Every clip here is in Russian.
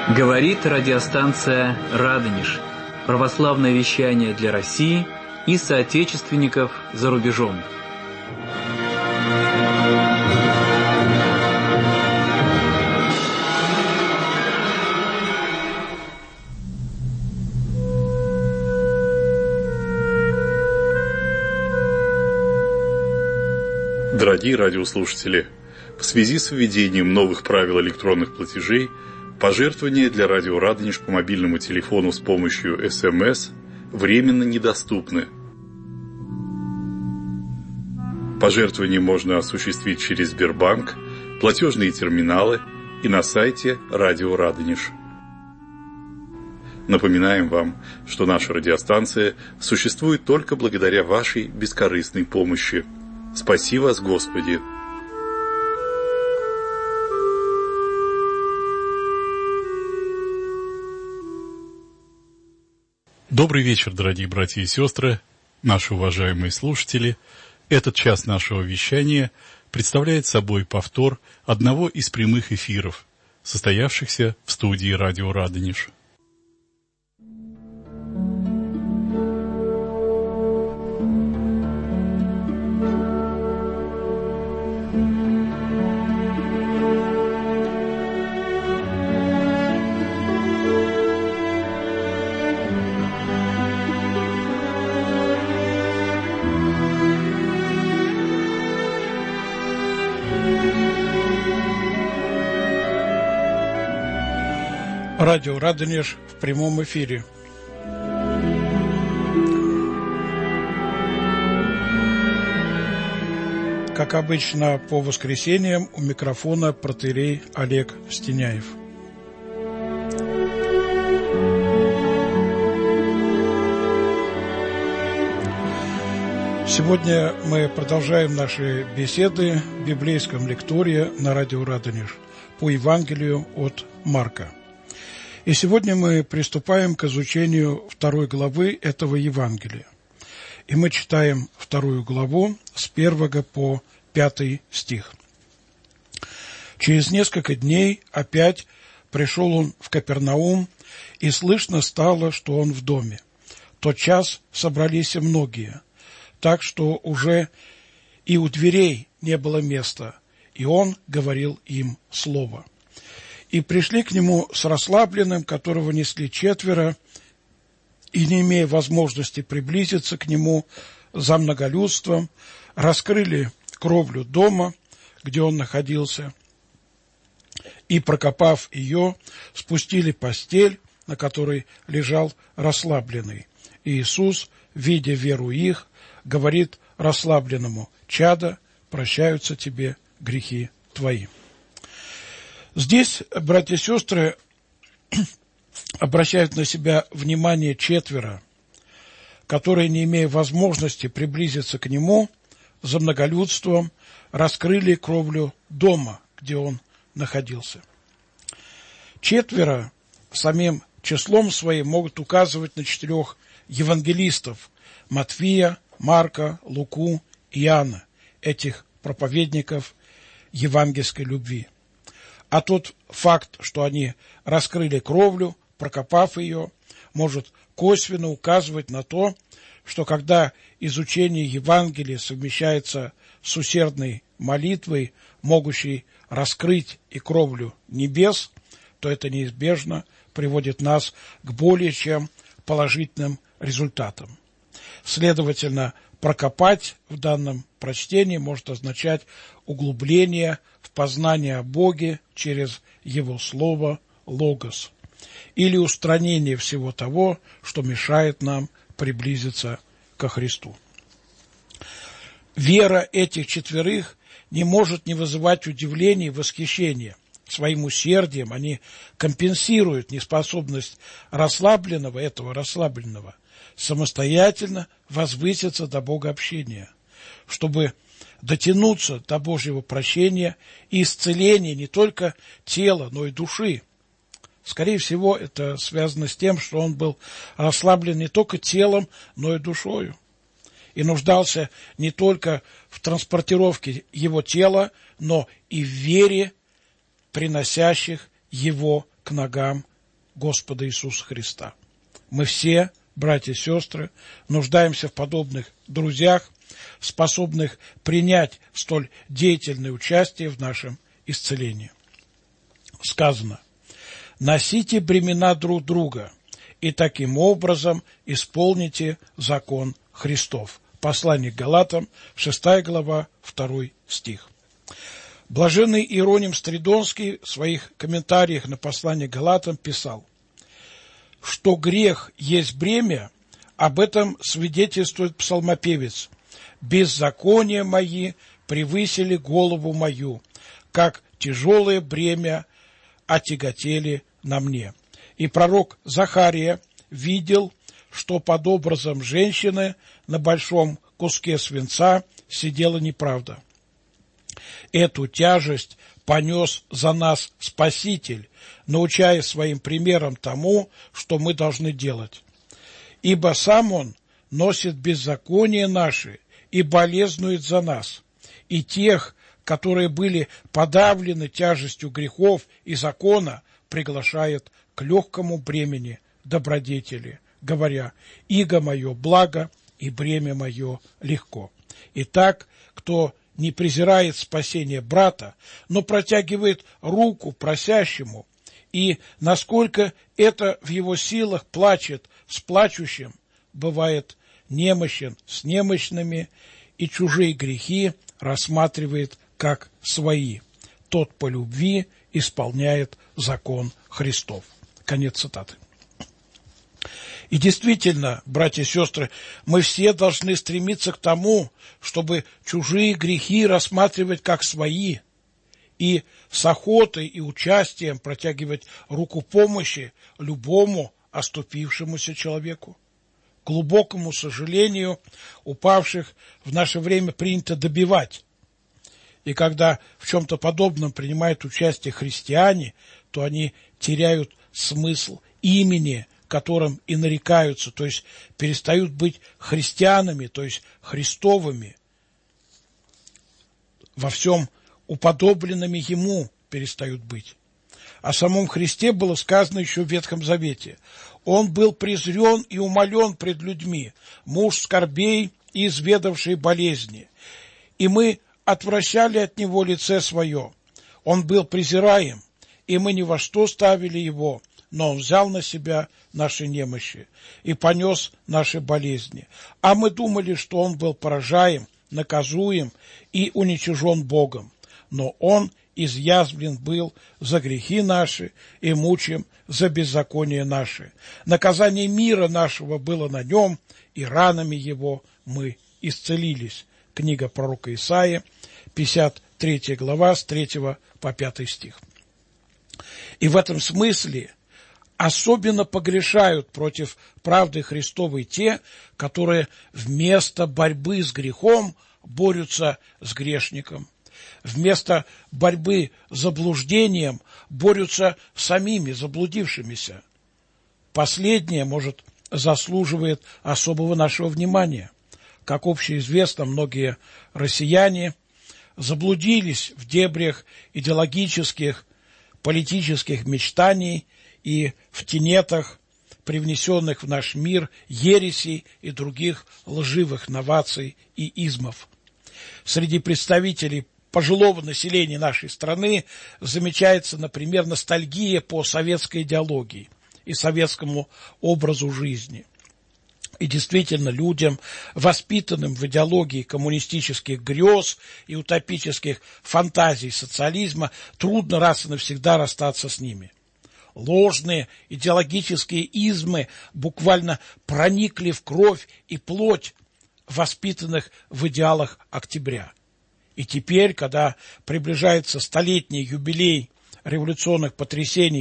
Говорит радиостанция «Радонеж». Православное вещание для России и соотечественников за рубежом. Дорогие радиослушатели, в связи с введением новых правил электронных платежей, пожертвования для радио «Радонеж» по мобильному телефону с помощью СМС временно недоступны. Пожертвования можно осуществить через Сбербанк, платежные терминалы и на сайте радио «Радонеж». Напоминаем вам, что наша радиостанция существует только благодаря вашей бескорыстной помощи. Спаси вас, Господи! Добрый вечер, дорогие братья и сестры, наши уважаемые слушатели. Этот час нашего вещания представляет собой повтор одного из прямых эфиров, состоявшихся в студии радио «Радонеж». Радио «Радонеж» в прямом эфире. Как обычно, по воскресеньям у микрофона протоиерей Олег Стеняев. Сегодня мы продолжаем наши беседы в библейском лектории на радио «Радонеж» по Евангелию от Марка. И сегодня мы приступаем к изучению 2 главы этого Евангелия. И мы читаем 2 главу с 1 по 5 стих. «Через несколько дней опять пришел он в Капернаум, и слышно стало, что он в доме. Тотчас собрались и многие, так что уже и у дверей не было места, и он говорил им слово. И пришли к нему с расслабленным, которого несли 4, и, не имея возможности приблизиться к нему за многолюдством, раскрыли кровлю дома, где он находился, и, прокопав ее, спустили постель, на которой лежал расслабленный. И Иисус, видя веру их, говорит расслабленному: «Чадо, прощаются тебе грехи твои». Здесь братья и сестры обращают на себя внимание 4, которые, не имея возможности приблизиться к нему, за многолюдством раскрыли кровлю дома, где он находился. 4 самим числом своим могут указывать на 4 евангелистов: Матфея, Марка, Луку и Иоанна, этих проповедников евангельской любви. А тот факт, что они раскрыли кровлю, прокопав ее, может косвенно указывать на то, что когда изучение Евангелия совмещается с усердной молитвой, могущей раскрыть и кровлю небес, то это неизбежно приводит нас к более чем положительным результатам. Следовательно, прокопать в данном прочтении может означать углубление в познание о Боге через Его Слово «Логос», или устранение всего того, что мешает нам приблизиться ко Христу. Вера этих 4 не может не вызывать удивления и восхищения. Своим усердием они компенсируют неспособность этого расслабленного, самостоятельно возвыситься до богообщения, чтобы дотянуться до Божьего прощения и исцеления не только тела, но и души. Скорее всего, это связано с тем, что он был расслаблен не только телом, но и душою, и нуждался не только в транспортировке его тела, но и в вере, приносящих его к ногам Господа Иисуса Христа. Мы все, братья и сестры, нуждаемся в подобных друзьях, способных принять столь деятельное участие в нашем исцелении. Сказано: «Носите бремена друг друга, и таким образом исполните закон Христов». Послание к Галатам, 6 глава, 2 стих. Блаженный Иероним Стридонский в своих комментариях на послание к Галатам писал, что грех есть бремя, об этом свидетельствует псалмопевец: «Беззакония мои превысили голову мою, как тяжелое бремя отяготели на мне». И пророк Захария видел, что под образом женщины на большом куске свинца сидела неправда. Эту тяжесть понес за нас Спаситель, научая своим примером тому, что мы должны делать. Ибо сам Он носит беззаконие наши и болезнует за нас, и тех, которые были подавлены тяжестью грехов и закона, приглашает к легкому бремени добродетели, говоря: «Иго мое благо, и бремя мое легко». Итак, кто не презирает спасение брата, но протягивает руку просящему, и, насколько это в его силах, плачет с плачущим, бывает немощен с немощными, и чужие грехи рассматривает как свои. Тот по любви исполняет закон Христов. Конец цитаты. И действительно, братья и сестры, мы все должны стремиться к тому, чтобы чужие грехи рассматривать как свои, и с охотой и участием протягивать руку помощи любому оступившемуся человеку. К глубокому сожалению, упавших в наше время принято добивать. И когда в чем-то подобном принимают участие христиане, то они теряют смысл имени, которым и нарекаются, то есть перестают быть христианами, то есть христовыми, во всем уподобленными Ему перестают быть. О самом Христе было сказано еще в Ветхом Завете: «Он был презрен и умолен пред людьми, муж скорбей и изведавший болезни, и мы отвращали от Него лице свое. Он был презираем, и мы ни во что ставили Его, но Он взял на себя наши немощи и понес наши болезни. А мы думали, что Он был поражаем, наказуем и уничижен Богом. Но Он изъязвлен был за грехи наши и мучим за беззаконие наши. Наказание мира нашего было на Нем, и ранами Его мы исцелились». Книга пророка Исаии, 53 глава, с 3 по 5 стих. И в этом смысле особенно погрешают против правды Христовой те, которые вместо борьбы с грехом борются с грешником, вместо борьбы с заблуждением борются с самими заблудившимися. Последнее, может, заслуживает особого нашего внимания. Как общеизвестно, многие россияне заблудились в дебрях идеологических, политических мечтаний и в тенетах, привнесенных в наш мир ересей и других лживых новаций и измов. Среди представителей пожилого населения нашей страны замечается, например, ностальгия по советской идеологии и советскому образу жизни. И действительно, людям, воспитанным в идеологии коммунистических грез и утопических фантазий социализма, трудно раз и навсегда расстаться с ними. Ложные идеологические измы буквально проникли в кровь и плоть воспитанных в идеалах октября. И теперь, когда приближается столетний юбилей революционных потрясений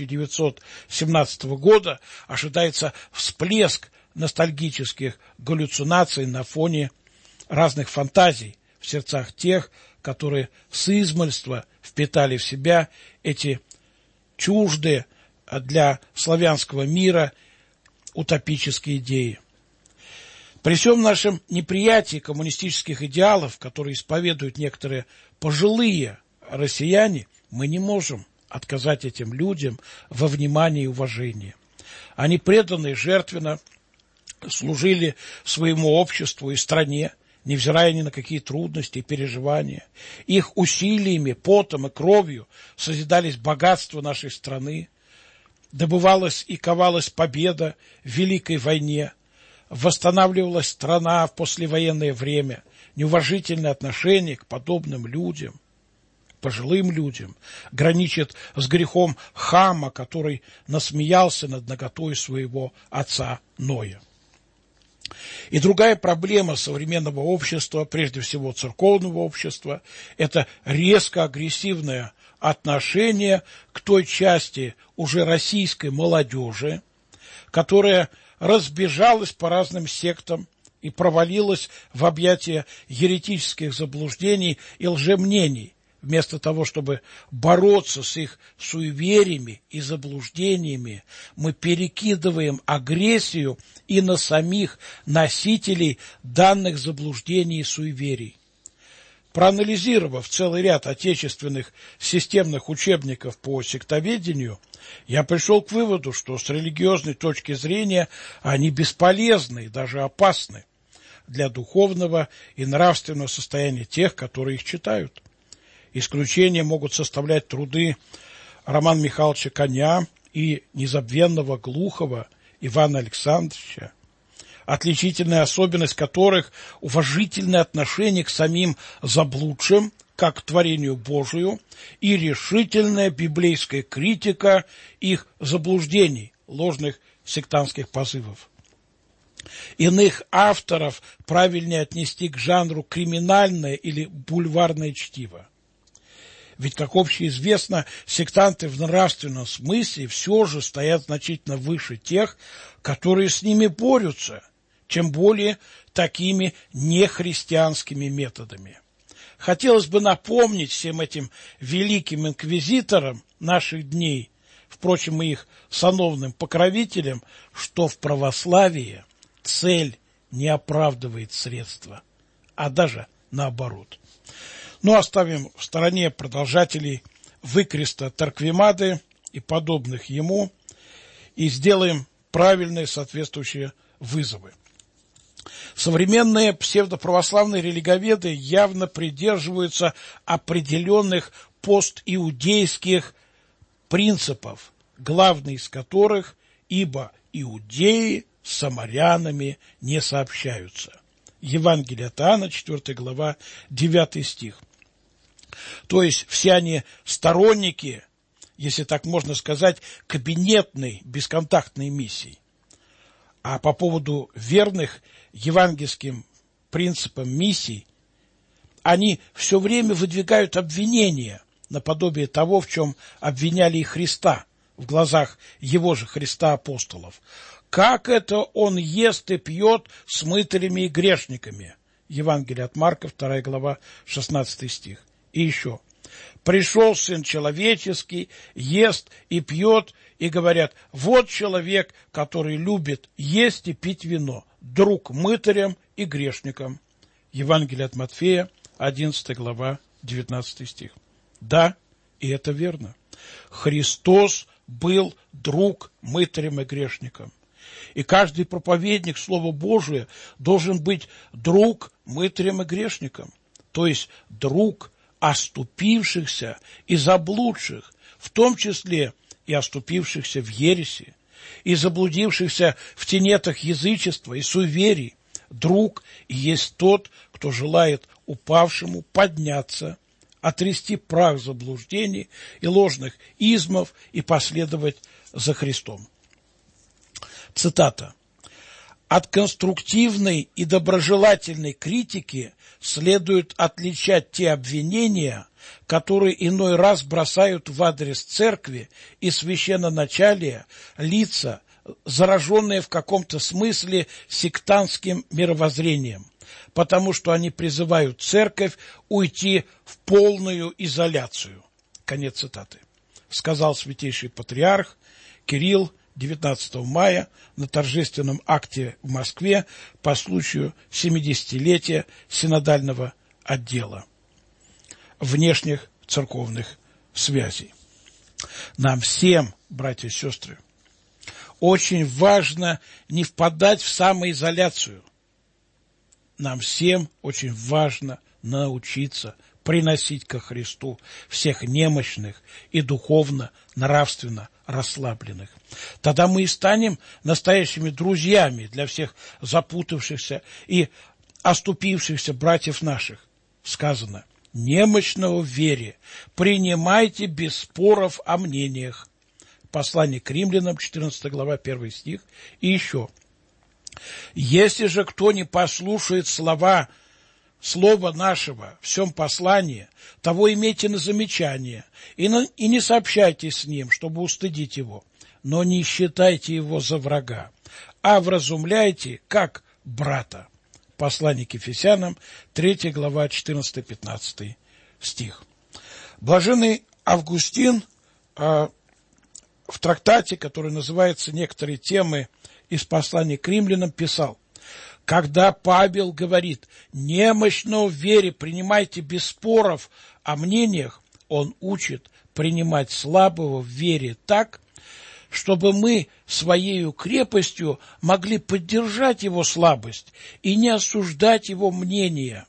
1917 года, ожидается всплеск ностальгических галлюцинаций на фоне разных фантазий в сердцах тех, которые с измольства впитали в себя эти чуждые для славянского мира утопические идеи. При всем нашем неприятии коммунистических идеалов, которые исповедуют некоторые пожилые россияне, мы не можем отказать этим людям во внимании и уважении. Они преданно и жертвенно служили своему обществу и стране, невзирая ни на какие трудности и переживания. Их усилиями, потом и кровью созидались богатства нашей страны, добывалась и ковалась победа в Великой войне, восстанавливалась страна в послевоенное время. Неуважительное отношение к подобным людям, пожилым людям, граничит с грехом Хама, который насмеялся над наготой своего отца Ноя. И другая проблема современного общества, прежде всего церковного общества, это резко агрессивное отношение к той части уже российской молодежи, которая разбежалась по разным сектам и провалилась в объятия еретических заблуждений и лжемнений, вместо того, чтобы бороться с их суевериями и заблуждениями, мы перекидываем агрессию и на самих носителей данных заблуждений и суеверий. Проанализировав целый ряд отечественных системных учебников по сектоведению, я пришел к выводу, что с религиозной точки зрения они бесполезны и даже опасны для духовного и нравственного состояния тех, которые их читают. Исключения могут составлять труды Романа Михайловича Коня и незабвенного Глухова Ивана Александровича, отличительная особенность которых – уважительное отношение к самим заблудшим, как к творению Божию, и решительная библейская критика их заблуждений, ложных сектантских позывов. Иных авторов правильнее отнести к жанру криминальное или бульварное чтиво. Ведь, как общеизвестно, сектанты в нравственном смысле все же стоят значительно выше тех, которые с ними борются, чем более такими нехристианскими методами. Хотелось бы напомнить всем этим великим инквизиторам наших дней, впрочем, и их сановным покровителям, что в православии цель не оправдывает средства, а даже наоборот. Но оставим в стороне продолжателей выкреста Торквемады и подобных ему и сделаем правильные соответствующие вызовы. Современные псевдоправославные религоведы явно придерживаются определенных постиудейских принципов, главный из которых «ибо иудеи с самарянами не сообщаются». Евангелие от Иоанна, 4 глава, 9 стих. То есть все они сторонники, если так можно сказать, кабинетной, бесконтактной миссии. А по поводу верных евангельским принципам миссий, они все время выдвигают обвинения, наподобие того, в чем обвиняли и Христа в глазах его же Христа апостолов. Как это он ест и пьет с мытарями и грешниками? Евангелие от Марка, 2 глава, 16 стих. И еще. Пришел Сын Человеческий, ест и пьет, и говорят, вот человек, который любит есть и пить вино, друг мытарям и грешникам. Евангелие от Матфея, 11 глава, 19 стих. Да, и это верно. Христос был друг мытарям и грешникам. И каждый проповедник Слова Божия должен быть друг мытарям и грешникам, то есть друг оступившихся и заблудших, в том числе и оступившихся в ереси, и заблудившихся в тенетах язычества и суеверий. Друг и есть тот, кто желает упавшему подняться, отрясти прах заблуждений и ложных измов и последовать за Христом. Цитата. От конструктивной и доброжелательной критики следует отличать те обвинения, которые иной раз бросают в адрес церкви и священноначалия лица, зараженные в каком-то смысле сектантским мировоззрением, потому что они призывают церковь уйти в полную изоляцию. Конец цитаты. Сказал святейший патриарх Кирилл 19 мая на торжественном акте в Москве по случаю 70-летия синодального отдела внешних церковных связей. Нам всем, братья и сестры, очень важно не впадать в самоизоляцию. Нам всем очень важно научиться приносить ко Христу всех немощных и духовно, нравственно расслабленных. Тогда мы и станем настоящими друзьями для всех запутавшихся и оступившихся братьев наших. Сказано: немощного в вере принимайте без споров о мнениях. Послание к Римлянам, 14 глава, 1 стих. И еще: если же кто не послушает слова нашего в всем послании, того имейте на замечание, и не сообщайте с ним, чтобы устыдить его, но не считайте его за врага, а вразумляйте, как брата. Послание к Ефесянам, 3 глава, 14-15 стих. Блаженный Августин в трактате, который называется «Некоторые темы из послания к римлянам», писал: когда Павел говорит «немощно в вере принимайте без споров о мнениях», он учит принимать слабого в вере так, чтобы мы своею крепостью могли поддержать его слабость и не осуждать его мнение,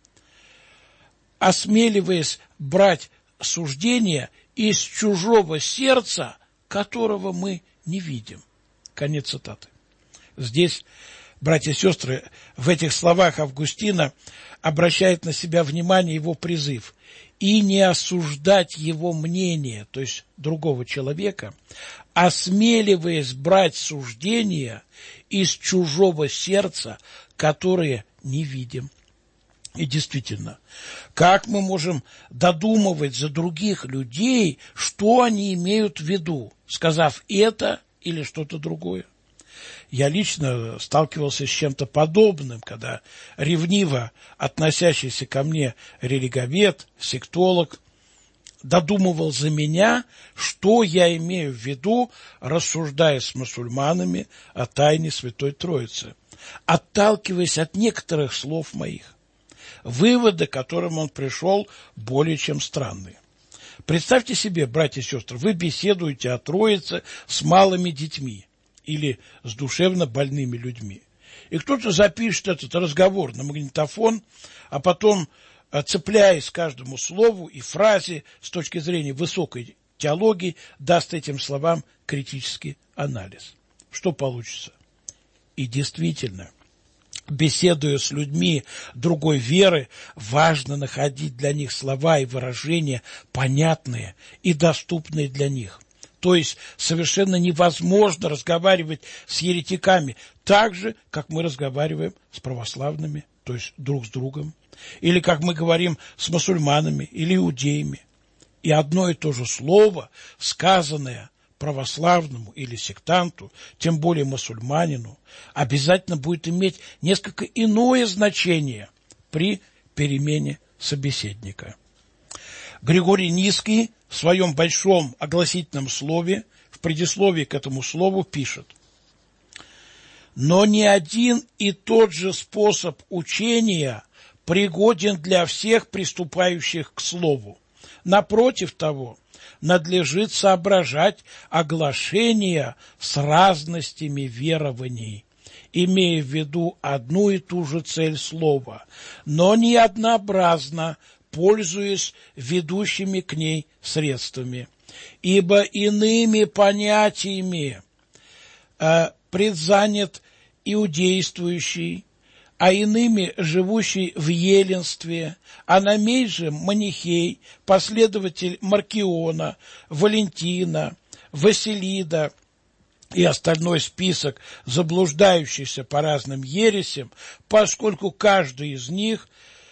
осмеливаясь брать суждения из чужого сердца, которого мы не видим. Конец цитаты. Здесь, братья и сестры, в этих словах Августина обращает на себя внимание его призыв и не осуждать его мнение, то есть другого человека, осмеливаясь брать суждения из чужого сердца, которые не видим. И действительно, как мы можем додумывать за других людей, что они имеют в виду, сказав это или что-то другое? Я лично сталкивался с чем-то подобным, когда ревниво относящийся ко мне религовед, сектолог, додумывал за меня, что я имею в виду, рассуждая с мусульманами о тайне Святой Троицы, отталкиваясь от некоторых слов моих. Выводы, к которым он пришел, более чем странные. Представьте себе, братья и сестры, вы беседуете о Троице с малыми детьми или с душевно больными людьми. И кто-то запишет этот разговор на магнитофон, а потом, цепляясь к каждому слову и фразе с точки зрения высокой теологии, даст этим словам критический анализ. Что получится? И действительно, беседуя с людьми другой веры, важно находить для них слова и выражения понятные и доступные для них. То есть совершенно невозможно разговаривать с еретиками так же, как мы разговариваем с православными, то есть друг с другом, или как мы говорим с мусульманами или иудеями. И одно и то же слово, сказанное православному или сектанту, тем более мусульманину, обязательно будет иметь несколько иное значение при перемене собеседника. Григорий Низкий в своем большом огласительном слове, в предисловии к этому слову пишет: «Но ни один и тот же способ учения пригоден для всех приступающих к слову. Напротив того, надлежит соображать оглашения с разностями верований, имея в виду одну и ту же цель слова, но не однообразно, пользуясь ведущими к ней средствами. Ибо иными понятиями предзанят иудействующий, а иными живущий в еленстве, а намей же Манихей, последователь Маркиона, Валентина, Василида и остальной список заблуждающихся по разным ересям, поскольку каждый из них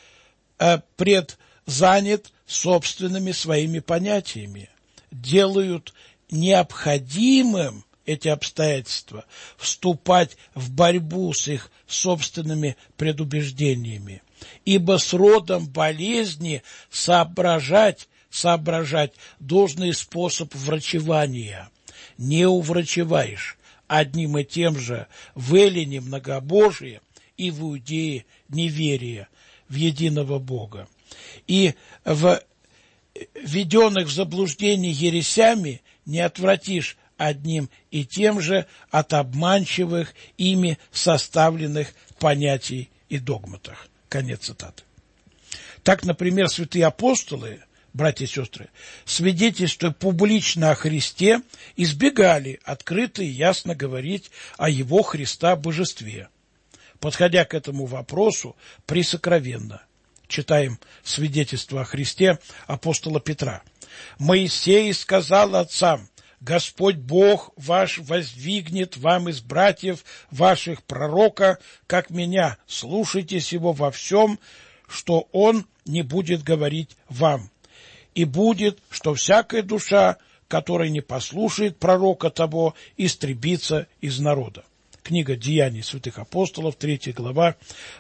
предзанят собственными своими понятиями, делают необходимым эти обстоятельства вступать в борьбу с их собственными предубеждениями, ибо с родом болезни соображать должный способ врачевания. Не уврачеваешь одним и тем же в Эллине многобожие и в Иудее неверие в единого Бога. И в введенных в заблуждение ересями не отвратишь одним и тем же от обманчивых ими составленных понятий и догматах». Конец цитаты. Так, например, святые апостолы, братья и сестры, свидетельствуя публично о Христе, избегали открыто и ясно говорить о Его Христа божестве, подходя к этому вопросу пресокровенно. Читаем свидетельство о Христе апостола Петра. «Моисей сказал отцам: Господь Бог ваш воздвигнет вам из братьев ваших пророка, как меня. Слушайтесь его во всем, что он не будет говорить вам. И будет, что всякая душа, которая не послушает пророка того, истребится из народа». Книга Деяний святых апостолов, 3 глава,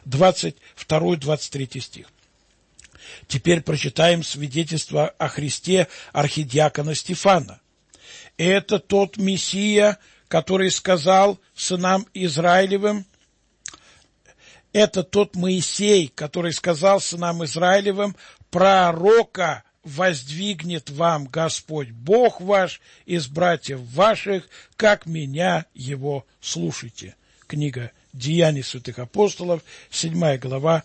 22-23 стих. Теперь прочитаем свидетельство о Христе архидиакона Стефана. «Это тот Мессия, который сказал сынам Израилевым, это тот Моисей, который сказал сынам Израилевым: пророка воздвигнет вам Господь Бог ваш из братьев ваших, как меня его слушайте». Книга Деяний святых апостолов, 7 глава,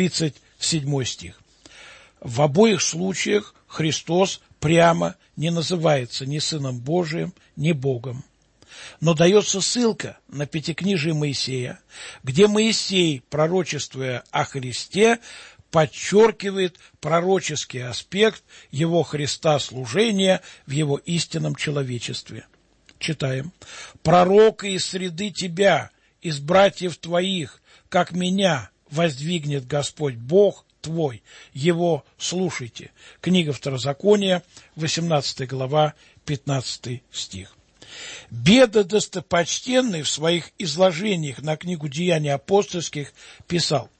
37 стих. В обоих случаях Христос прямо не называется ни Сыном Божиим, ни Богом. Но дается ссылка на Пятикнижие Моисея, где Моисей, пророчествуя о Христе, подчеркивает пророческий аспект его Христа служения в его истинном человечестве. Читаем. «Пророка из среды тебя, из братьев твоих, как меня, воздвигнет Господь Бог твой, его слушайте». Книга Второзакония, 18 глава, 15 стих. Беда достопочтенный в своих изложениях на книгу Деяний апостольских писал: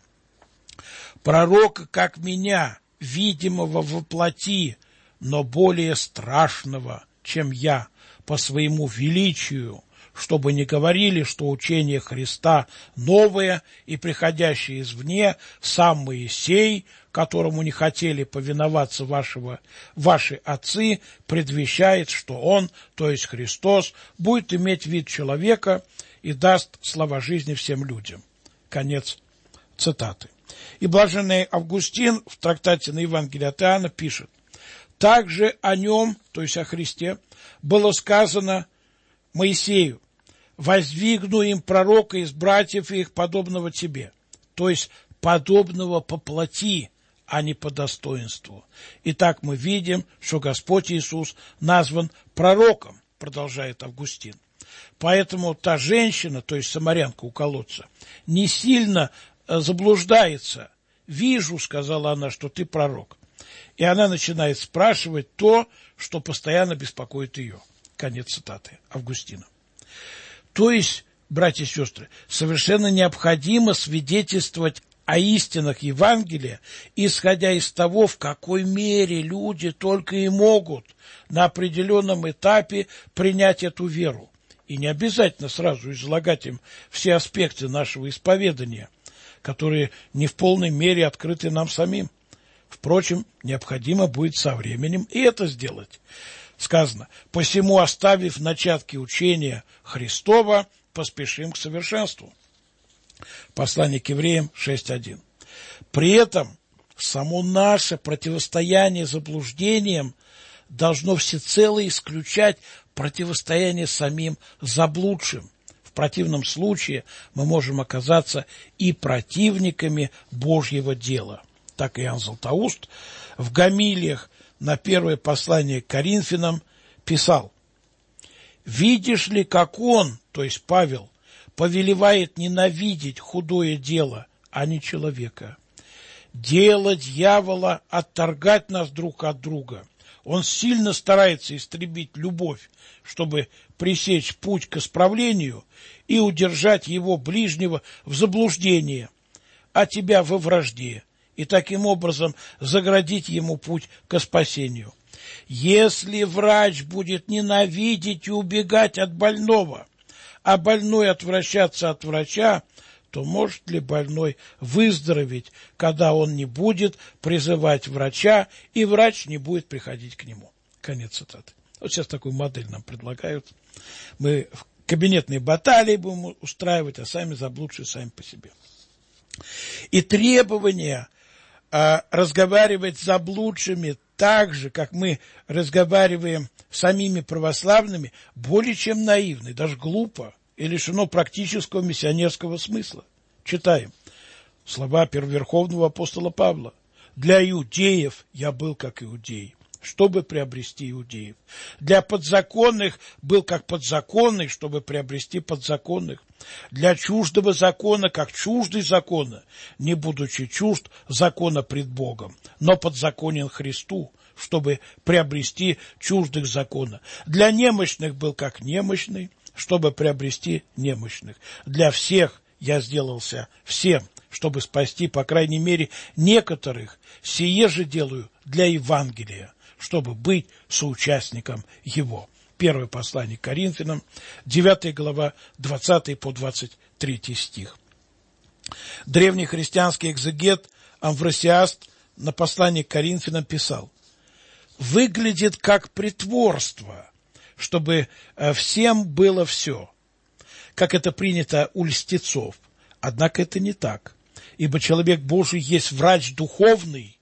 «Пророка, как меня, видимого воплоти, но более страшного, чем я, по своему величию, чтобы не говорили, что учение Христа новое и приходящее извне, сам Моисей, которому не хотели повиноваться ваши отцы, предвещает, что он, то есть Христос, будет иметь вид человека и даст слова жизни всем людям». Конец цитаты. И блаженный Августин в трактате на Евангелие от Иоанна пишет: «Также о нем, то есть о Христе, было сказано Моисею: воздвигну им пророка из братьев их, подобного тебе», то есть подобного по плоти, а не по достоинству. Итак, мы видим, что Господь Иисус назван пророком, продолжает Августин. Поэтому та женщина, то есть самарянка у колодца, не сильно заблуждается. «Вижу, — сказала она, — что ты пророк». И она начинает спрашивать то, что постоянно беспокоит ее. Конец цитаты Августина. То есть, братья и сестры, совершенно необходимо свидетельствовать о истинах Евангелия, исходя из того, в какой мере люди только и могут на определенном этапе принять эту веру. И не обязательно сразу излагать им все аспекты нашего исповедания, которые не в полной мере открыты нам самим. Впрочем, необходимо будет со временем и это сделать. Сказано: «Посему, оставив начатки учения Христова, поспешим к совершенству». Послание к евреям 6:1. При этом само наше противостояние заблуждениям должно всецело исключать противостояние самим заблудшим. В противном случае мы можем оказаться и противниками Божьего дела. Так Иоанн Златоуст в гомилиях на первое послание к Коринфянам писал: «Видишь ли, как он, то есть Павел, повелевает ненавидеть худое дело, а не человека. Дело дьявола отторгать нас друг от друга. Он сильно старается истребить любовь, чтобы пресечь путь к исправлению и удержать его ближнего в заблуждении, а тебя во вражде, и таким образом заградить ему путь к спасению. Если врач будет ненавидеть и убегать от больного, а больной отвращаться от врача, то может ли больной выздороветь, когда он не будет призывать врача, и врач не будет приходить к нему? Конец цитаты. Вот сейчас такую модель нам предлагают. Мы кабинетные баталии будем устраивать, а сами заблудшие сами по себе. И требования разговаривать с заблудшими так же, как мы разговариваем с самими православными, более чем наивны, даже глупо и лишено практического миссионерского смысла. Читаем слова первоверховного апостола Павла. «Для иудеев я был как иудей, чтобы приобрести иудеев. Для подзаконных был как подзаконный, чтобы приобрести подзаконных. Для чуждого закона, как чуждый закона, не будучи чужд закона пред Богом, но подзаконен Христу, чтобы приобрести чуждых закона. Для немощных был как немощный, чтобы приобрести немощных. Для всех я сделался всем, чтобы спасти, по крайней мере, некоторых. Сие же делаю для Евангелия, чтобы быть соучастником его». Первое послание к Коринфянам, 9 глава, 20 по 23 стих. Древний христианский экзегет Амвросиаст на послании к Коринфянам писал: «Выглядит как притворство, чтобы всем было все, как это принято у льстецов. Однако это не так, ибо человек Божий есть врач духовный,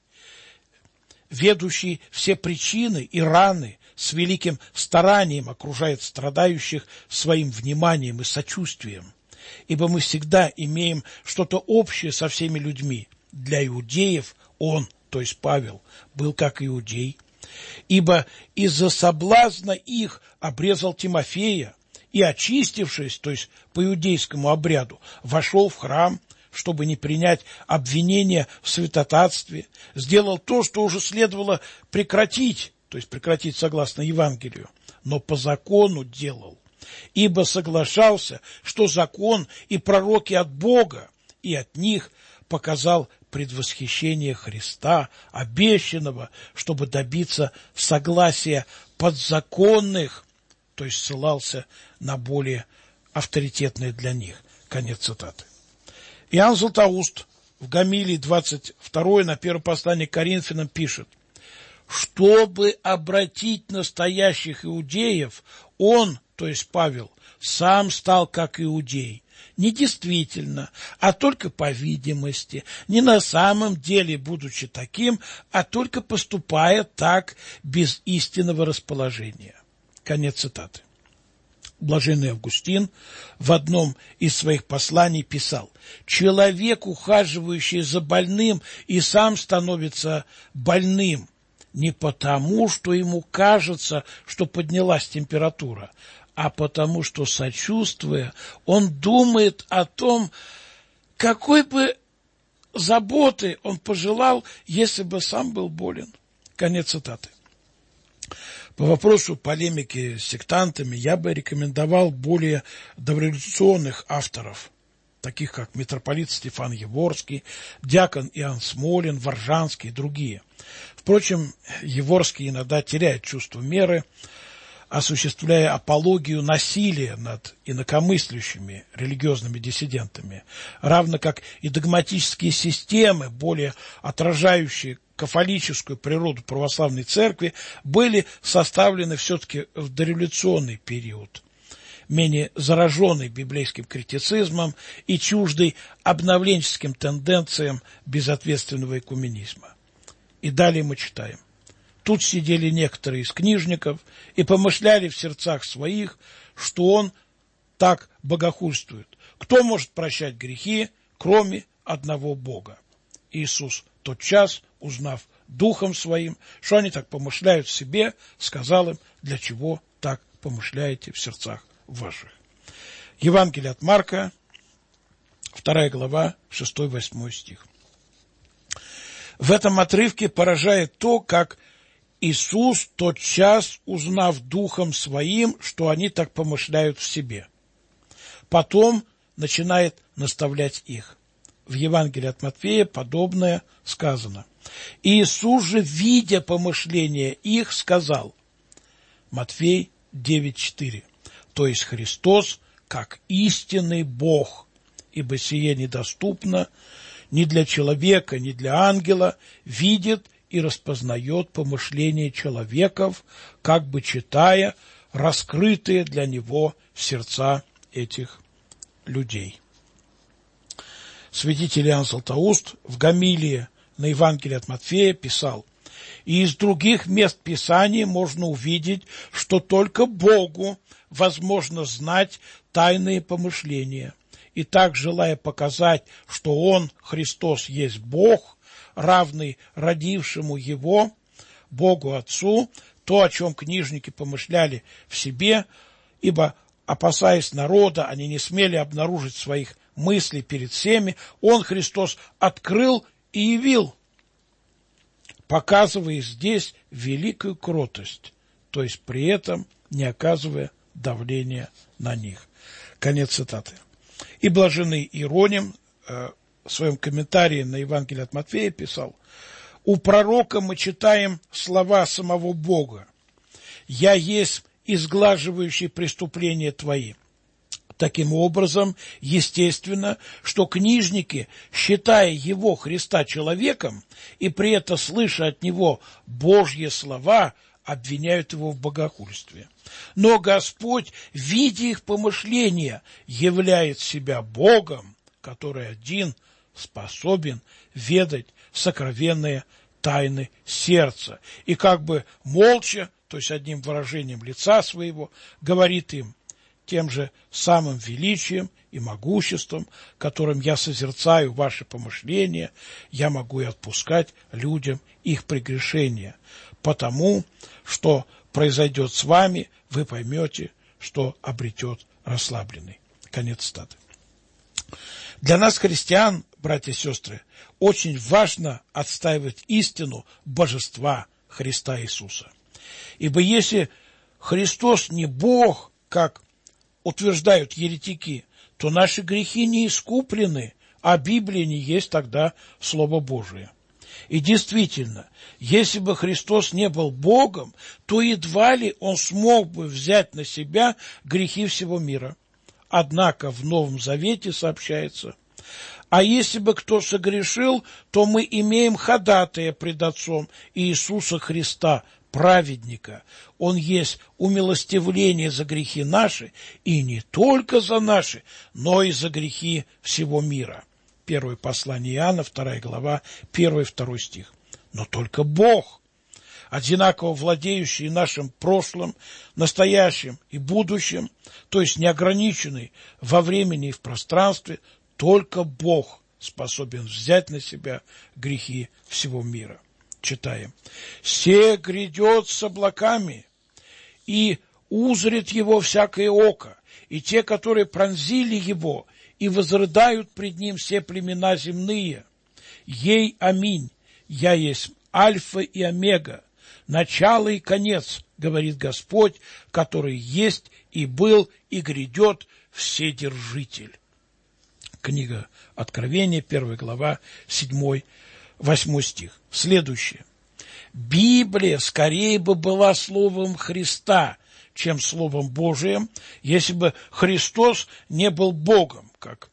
ведущий все причины и раны, с великим старанием окружает страдающих своим вниманием и сочувствием. Ибо мы всегда имеем что-то общее со всеми людьми. Для иудеев он, то есть Павел, был как иудей, ибо из-за соблазна их обрезал Тимофея, и, очистившись, то есть по иудейскому обряду, вошел в храм, чтобы не принять обвинения в святотатстве, сделал то, что уже следовало прекратить, то есть прекратить согласно Евангелию, но по закону делал, ибо соглашался, что закон и пророки от Бога, и от них показал предвосхищение Христа, обещанного, чтобы добиться согласия подзаконных, то есть ссылался на более авторитетные для них. Конец цитаты. Иоанн Златоуст в Гомилии 22 на первое послание к Коринфянам пишет: «Чтобы обратить настоящих иудеев, он, то есть Павел, сам стал как иудей, не действительно, а только по видимости, не на самом деле будучи таким, а только поступая так без истинного расположения». Конец цитаты. Блаженный Августин в одном из своих посланий писал: «Человек, ухаживающий за больным, и сам становится больным, не потому, что ему кажется, что поднялась температура, а потому, что, сочувствуя, он думает о том, какой бы заботы он пожелал, если бы сам был болен». Конец цитаты. По вопросу полемики с сектантами я бы рекомендовал более дореволюционных авторов, таких как митрополит Стефан Яворский, диакон Иоанн Смолин, Воржанский и другие. Впрочем, Яворский иногда теряет чувство меры, осуществляя апологию насилия над инакомыслящими религиозными диссидентами, равно как и догматические системы, более отражающие кафолическую природу православной церкви, были составлены все-таки в дореволюционный период, менее зараженный библейским критицизмом и чуждый обновленческим тенденциям безответственного экуменизма. И далее мы читаем: «Тут сидели некоторые из книжников и помышляли в сердцах своих, что он так богохульствует. Кто может прощать грехи, кроме одного Бога?» Иисус тотчас, узнав духом своим, что они так помышляют в себе, сказал им: «Для чего так помышляете в сердцах ваших?» Евангелие от Марка, 2 глава, 6-8 стих. В этом отрывке поражает то, как Иисус тотчас, узнав духом своим, что они так помышляют в себе, потом начинает наставлять их. В Евангелии от Матфея подобное сказано: «Иисус же, видя помышления их, сказал». Матфей 9:4. То есть Христос, как истинный Бог, ибо сие недоступно ни для человека, ни для ангела, видит и распознает помышления человеков, как бы читая раскрытые для него сердца этих людей. Святитель Иоанн Златоуст в гомилии на Евангелие от Матфея писал: «И из других мест Писания можно увидеть, что только Богу возможно знать тайные помышления. И так, желая показать, что Он, Христос, есть Бог, равный родившему Его, Богу Отцу, то, о чем книжники помышляли в себе, ибо, опасаясь народа, они не смели обнаружить своих мыслей перед всеми, Он, Христос, открыл и явил, показывая здесь великую кротость, то есть при этом не оказывая давления на них». Конец цитаты. И блаженный Иероним в своем комментарии на Евангелие от Матфея писал: «У пророка мы читаем слова самого Бога: «Я есть изглаживающий преступления твои». Таким образом, естественно, что книжники, считая его, Христа, человеком, и при этом слыша от него Божьи слова, обвиняют его в богохульстве. Но Господь, видя их помышления, являет себя Богом, который один способен ведать сокровенные тайны сердца, и как бы молча, то есть одним выражением лица своего, говорит им: тем же самым величием и могуществом, которым я созерцаю ваши помышления, я могу и отпускать людям их прегрешения. Потому что произойдет с вами, вы поймете, что обретет расслабленный». Конец цитаты. Для нас, христиан, братья и сестры, очень важно отстаивать истину божества Христа Иисуса. Ибо если Христос не Бог, как утверждают еретики, то наши грехи не искуплены, а Библия не есть тогда Слово Божие. И действительно, если бы Христос не был Богом, то едва ли Он смог бы взять на себя грехи всего мира. Однако в Новом Завете сообщается: «А если бы кто согрешил, то мы имеем ходатая пред Отцом Иисуса Христа, праведника. Он есть умилостивление за грехи наши, и не только за наши, но и за грехи всего мира». Первое послание Иоанна, 2 глава, 1-2 стих. Но только Бог, одинаково владеющий нашим прошлым, настоящим и будущим, то есть неограниченный во времени и в пространстве, только Бог способен взять на себя грехи всего мира. Читаем: «Се грядет с облаками, и узрит его всякое око, и те, которые пронзили его, и возрыдают пред ним все племена земные. Ей аминь, я есть Альфа и Омега, начало и конец, говорит Господь, который есть и был и грядет Вседержитель». Книга Откровения, 1 глава, 7-8 стих. Следующее. Библия скорее бы была словом Христа, чем словом Божиим, если бы Христос не был Богом, как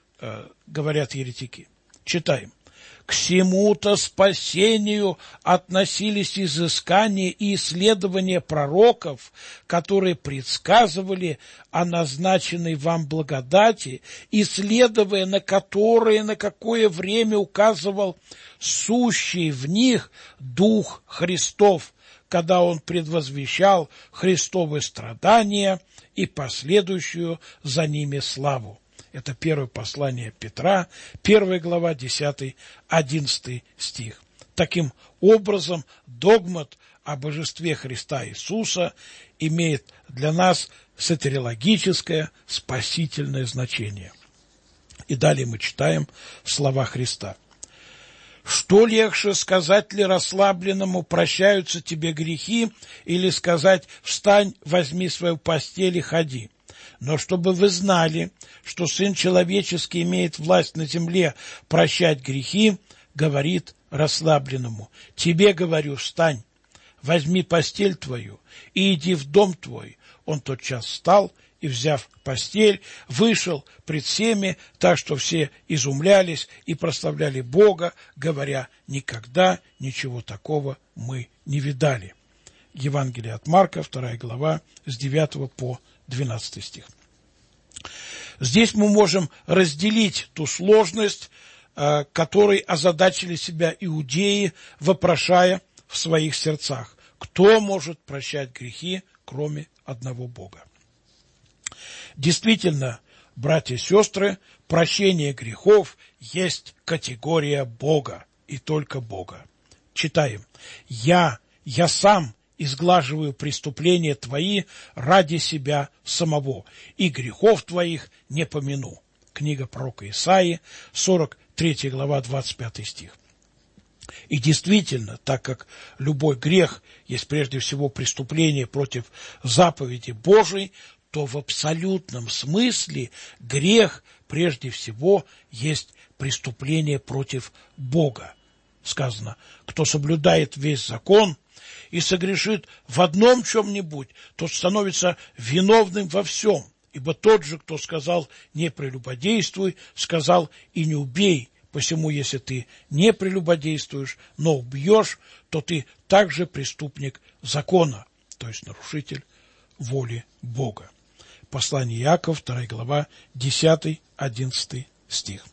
говорят еретики. Читаем. «К сему-то спасению относились изыскания и исследования пророков, которые предсказывали о назначенной вам благодати, исследуя на которые на какое время указывал сущий в них Дух Христов, когда Он предвозвещал Христовы страдания и последующую за ними славу». Это первое послание Петра, 1 глава, 10-11 стих. Таким образом, догмат о божестве Христа Иисуса имеет для нас сатериологическое, спасительное значение. И далее мы читаем слова Христа. «Что легче, сказать ли расслабленному: прощаются тебе грехи, или сказать: встань, возьми свою постель и ходи? Но чтобы вы знали, что Сын Человеческий имеет власть на земле прощать грехи, говорит расслабленному: тебе, говорю, встань, возьми постель твою и иди в дом твой. Он тотчас встал и, взяв постель, вышел пред всеми, так что все изумлялись и прославляли Бога, говоря: никогда ничего такого мы не видали. Евангелие от Марка, 2 глава, с 9 по 12 стих. Здесь мы можем разделить ту сложность, которой озадачили себя иудеи, вопрошая в своих сердцах: кто может прощать грехи, кроме одного Бога? Действительно, братья и сестры, прощение грехов есть категория Бога, и только Бога. Читаем: «Я сам изглаживаю преступления твои ради себя самого, и грехов твоих не помяну». Книга пророка Исаии, 43 глава, 25 стих. И действительно, так как любой грех есть прежде всего преступление против заповеди Божией, то в абсолютном смысле грех прежде всего есть преступление против Бога. Сказано: кто соблюдает весь закон и согрешит в одном чем-нибудь, тот становится виновным во всем. Ибо тот же, кто сказал: не прелюбодействуй, сказал: и не убей. Посему, если ты не прелюбодействуешь, но убьешь, то ты также преступник закона, то есть нарушитель воли Бога. Послание Иакова, 2 глава, 10-11 стих.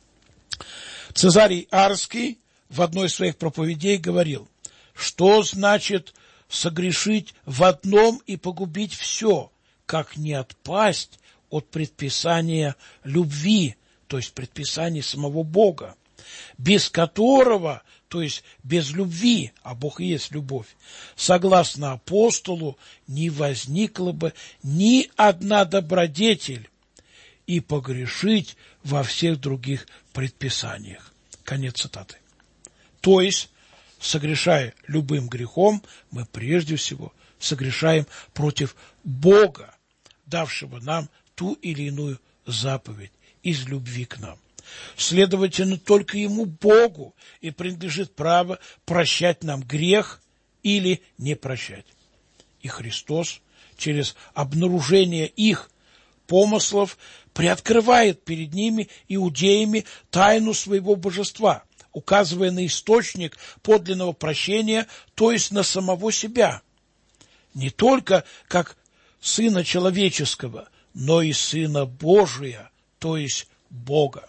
Цезарий Арский в одной из своих проповедей говорил: что значит согрешить в одном и погубить все, как не отпасть от предписания любви, то есть предписания самого Бога, без которого, то есть без любви, а Бог и есть любовь, согласно апостолу, не возникла бы ни одна добродетель, и погрешить во всех других предписаниях. Конец цитаты. То есть, согрешая любым грехом, мы прежде всего согрешаем против Бога, давшего нам ту или иную заповедь из любви к нам. Следовательно, только Ему, Богу, и принадлежит право прощать нам грех или не прощать. И Христос через обнаружение их помыслов приоткрывает перед ними, иудеями, тайну своего божества, указывая на источник подлинного прощения, то есть на самого себя, не только как Сына Человеческого, но и Сына Божия, то есть Бога.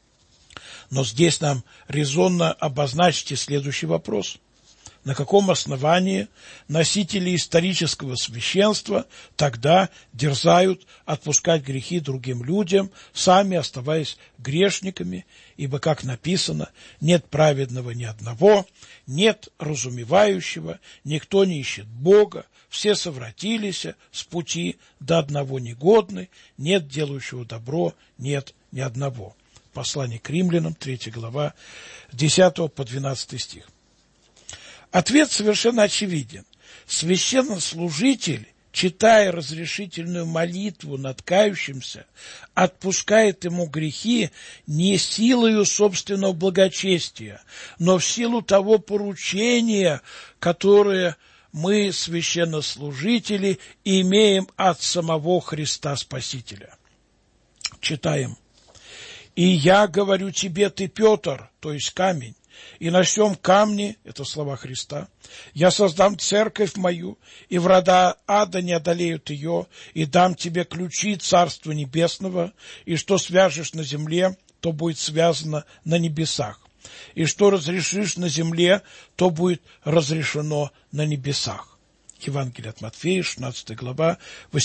Но здесь нам резонно обозначьте следующий вопрос: на каком основании носители исторического священства тогда дерзают отпускать грехи другим людям, сами оставаясь грешниками, ибо, как написано, нет праведного ни одного, нет разумевающего, никто не ищет Бога, все совратились с пути, до одного негодны, нет делающего добро, нет ни одного. Послание к Римлянам, 3 глава, 10 по 12 стих. Ответ совершенно очевиден. Священнослужитель, читая разрешительную молитву над кающимся, отпускает ему грехи не силою собственного благочестия, но в силу того поручения, которое мы, священнослужители, имеем от самого Христа Спасителя. Читаем: «И я говорю тебе, ты Петр, то есть камень, и на сем камне, это слова Христа, я создам церковь мою, и врата ада не одолеют ее, и дам тебе ключи Царства Небесного, и что свяжешь на земле, то будет связано на небесах, и что разрешишь на земле, то будет разрешено на небесах». Евангелие от Матфея, 16 глава,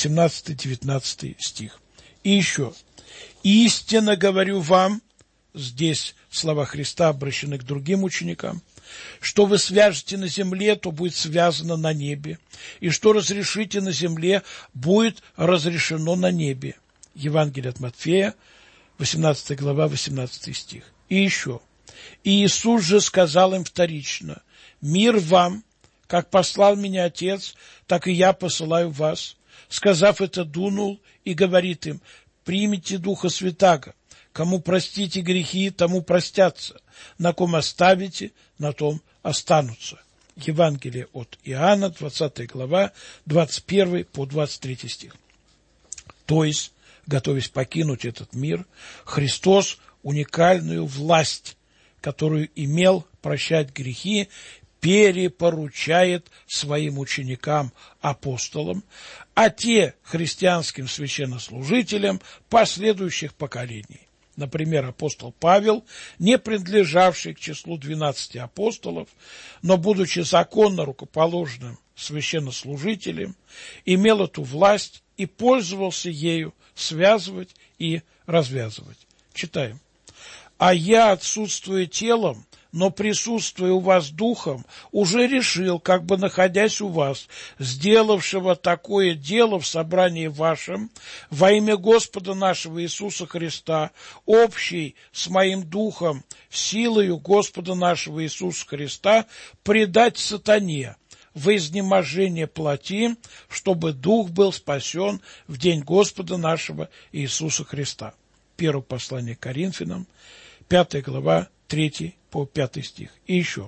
18-19 стих. И еще: «Истинно говорю вам», здесь слова Христа обращены к другим ученикам, «что вы свяжете на земле, то будет связано на небе, и что разрешите на земле, будет разрешено на небе». Евангелие от Матфея, 18 глава, 18 стих. И еще: «И Иисус же сказал им вторично: мир вам, как послал меня Отец, так и я посылаю вас». Сказав это, дунул и говорит им: примите Духа Святаго. Кому простите грехи, тому простятся. На ком оставите, на том останутся. Евангелие от Иоанна, 20 глава, 21 по 23 стих. То есть, готовясь покинуть этот мир, Христос уникальную власть, которую имел прощать грехи, перепоручает своим ученикам, апостолам, а те христианским священнослужителям последующих поколений. Например, апостол Павел, не принадлежавший к числу 12 апостолов, но, будучи законно рукоположенным священнослужителем, имел эту власть и пользовался ею связывать и развязывать. Читаем. «А я, отсутствуя телом, но присутствуя у вас духом, уже решил, как бы находясь у вас, сделавшего такое дело в собрании вашем, во имя Господа нашего Иисуса Христа, общий с моим духом, силою Господа нашего Иисуса Христа, предать сатане во изнеможение плоти, чтобы дух был спасен в день Господа нашего Иисуса Христа». Первое послание к Коринфянам, 5 глава, 3 по 5 стих. И еще.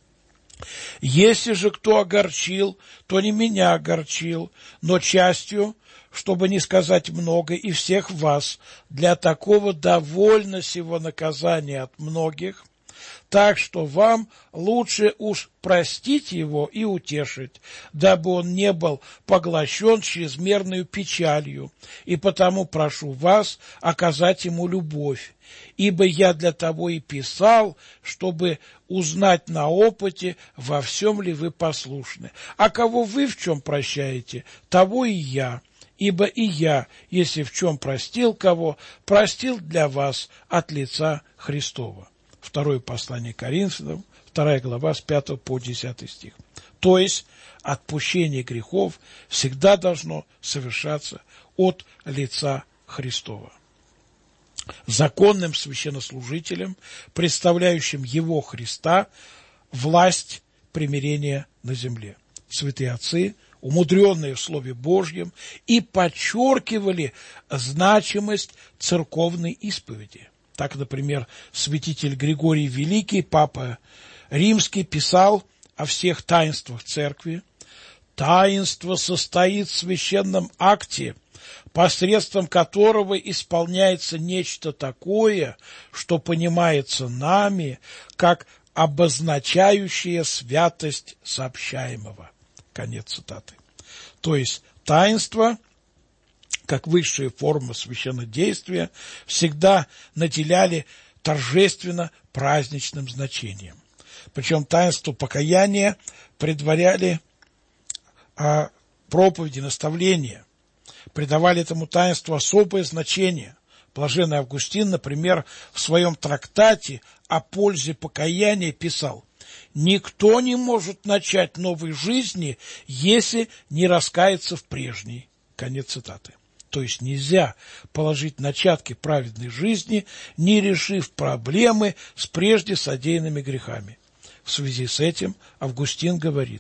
«Если же кто огорчил, то не меня огорчил, но частью, чтобы не сказать много, и всех вас, для такого довольно сего наказания от многих, так что вам лучше уж простить его и утешить, дабы он не был поглощен чрезмерной печалью, и потому прошу вас оказать ему любовь, ибо я для того и писал, чтобы узнать на опыте, во всем ли вы послушны. А кого вы в чем прощаете, того и я. Ибо и я, если в чем простил кого, простил для вас от лица Христова». Второе послание к Коринфянам, 2 глава, с 5 по 10 стих. То есть, отпущение грехов всегда должно совершаться от лица Христова. Законным священнослужителем, представляющим его Христа, власть примирения на земле. Святые отцы, умудренные в Слове Божьем, и подчеркивали значимость церковной исповеди. Так, например, святитель Григорий Великий, папа Римский, писал о всех таинствах церкви. «Таинство состоит в священном акте, посредством которого исполняется нечто такое, что понимается нами как обозначающее святость сообщаемого». Конец цитаты. То есть таинство, как высшая форма священнодействия, всегда наделяли торжественно-праздничным значением. Причем таинство покаяния предваряли проповеди, наставления, придавали этому таинству особое значение. Блаженный Августин, например, в своем трактате о пользе покаяния писал: «Никто не может начать новой жизни, если не раскается в прежней». Конец цитаты. То есть нельзя положить начатки праведной жизни, не решив проблемы с прежде содеянными грехами. В связи с этим Августин говорит: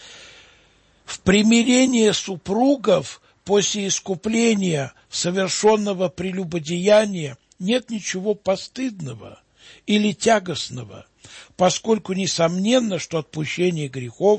«В примирении супругов после искупления совершенного прелюбодеяния нет ничего постыдного или тягостного, поскольку несомненно, что отпущение грехов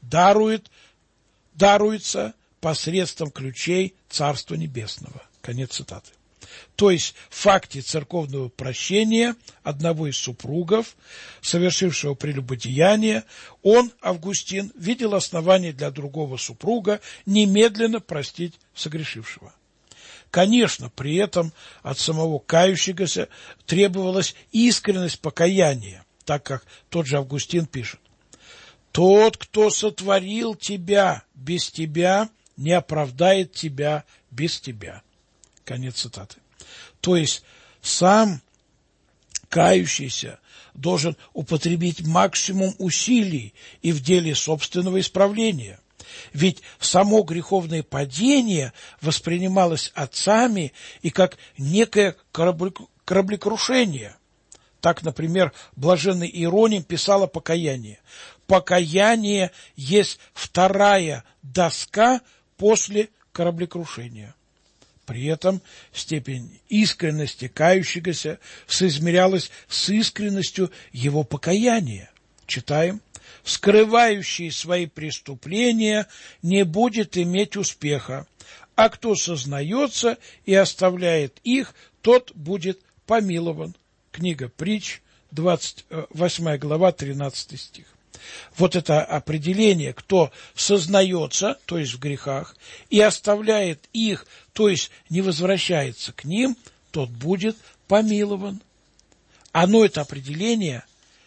даруется посредством ключей Царства Небесного». Конец цитаты. То есть в факте церковного прощения одного из супругов, совершившего прелюбодеяние, он, Августин, видел основание для другого супруга немедленно простить согрешившего. Конечно, при этом от самого кающегося требовалась искренность покаяния, так как тот же Августин пишет: «Тот, кто сотворил тебя без тебя, не оправдает тебя без тебя». Конец цитаты. То есть сам кающийся должен употребить максимум усилий и в деле собственного исправления. Ведь само греховное падение воспринималось отцами и как некое кораблекрушение. Так, например, блаженный Иероним писал о покаянии: «Покаяние есть вторая доска после кораблекрушения». При этом степень искренности кающегося соизмерялась с искренностью его покаяния. Читаем: «Скрывающий свои преступления не будет иметь успеха, а кто сознается и оставляет их, тот будет помилован. Книга Притч, 28 глава, 13 стих. Вот это определение, кто сознается, то есть в грехах, и оставляет их, то есть не возвращается к ним, тот будет помилован. Оно, это определение